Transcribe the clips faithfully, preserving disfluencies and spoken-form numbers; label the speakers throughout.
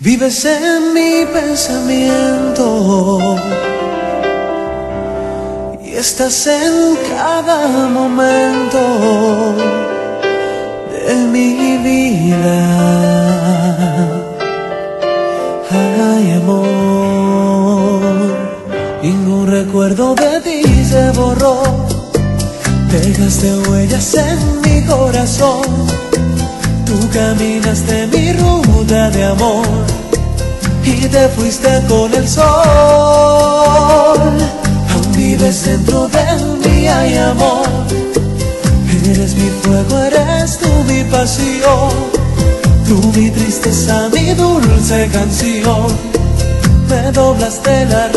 Speaker 1: Vives en mi pensamiento y estás en cada momento de mi vida. Ay, amor, ningún recuerdo de ti se borró. Dejaste huellas en mi corazón. Tú caminaste mi ruta de amor y te fuiste con el sol. Aún vives dentro de mí, ay, amor. Eres mi fuego, eres tú mi pasión. Tú mi tristeza, mi dulce canción. Me doblaste la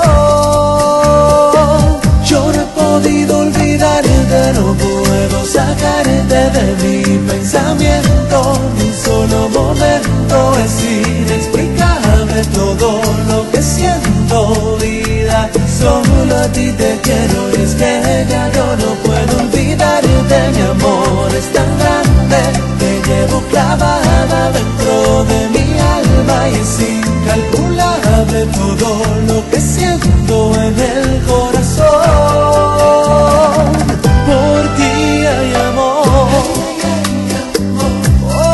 Speaker 1: razón. Yo no he podido olvidarte, no puedo sacarte de mi pensamiento. Ni un solo momento, es inexplicable todo lo que siento, vida. Solo a ti te quiero y es que ya yo no puedo olvidarte. Mi amor es tan grande, te llevo clavada dentro de mi alma y es incalculable todo lo que siento en el corazón. Por ti hay amor. Oh,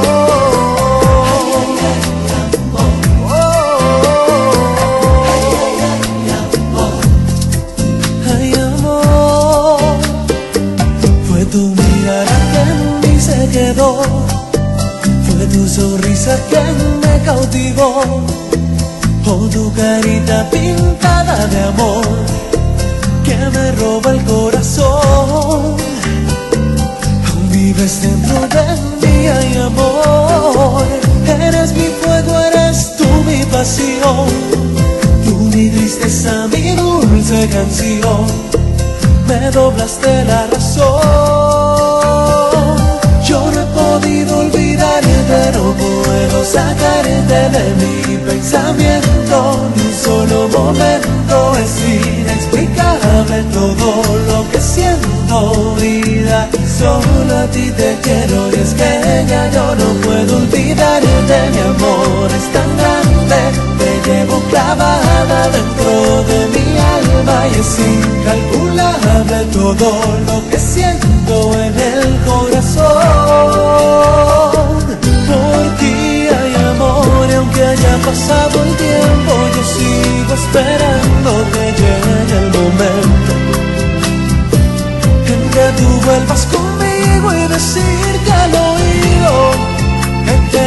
Speaker 1: hay amor. Fue tu mirada que en mí se quedó. Fue tu sonrisa que me cautivó. Oh, tu carita pintada de amor que me roba el corazón. Aún vives dentro de mí, ay, amor. Eres mi fuego, eres tú mi pasión. Tú mi tristeza, mi dulce canción. Me doblaste la razón. Yo no he podido olvidarte, no puedo sacarte de mi pensamiento. Ni un solo momento, es inexplicable todo lo que siento, vida. Solo a ti te quiero y es que ya yo no puedo olvidarte. Mi amor es tan grande, te llevo clavada dentro de mi alma y es incalculable todo lo que siento en el corazón. Por ti hay amor y aunque haya pasado el tiempo, yo sigo esperando que llegue el momento en que tú vuelvas conmigo y decirte al oído que te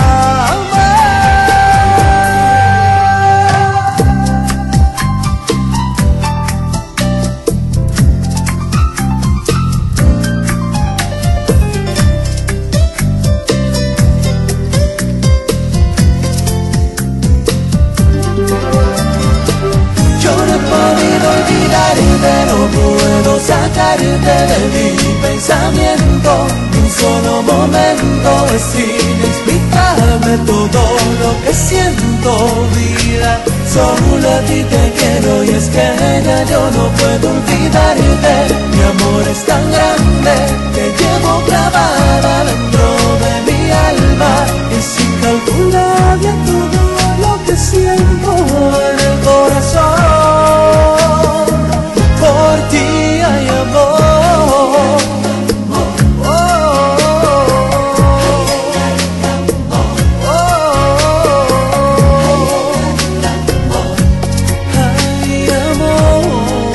Speaker 1: no puedo sacarte de mi pensamiento. Ni un solo momento, es inexplicable todo lo que siento, vida. Solo a ti te quiero y es que ya yo no puedo olvidarte. Mi amor es tan grande, te llevo clavada dentro de mi alma. Es incalculable todo lo que siento en el corazón. Por ti hay amor. Oh, oh, oh, hay amor.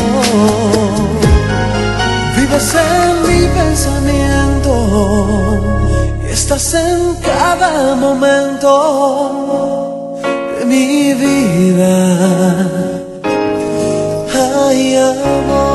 Speaker 1: Vives en mi pensamiento y estás en cada momento de mi vida. Ay, amor.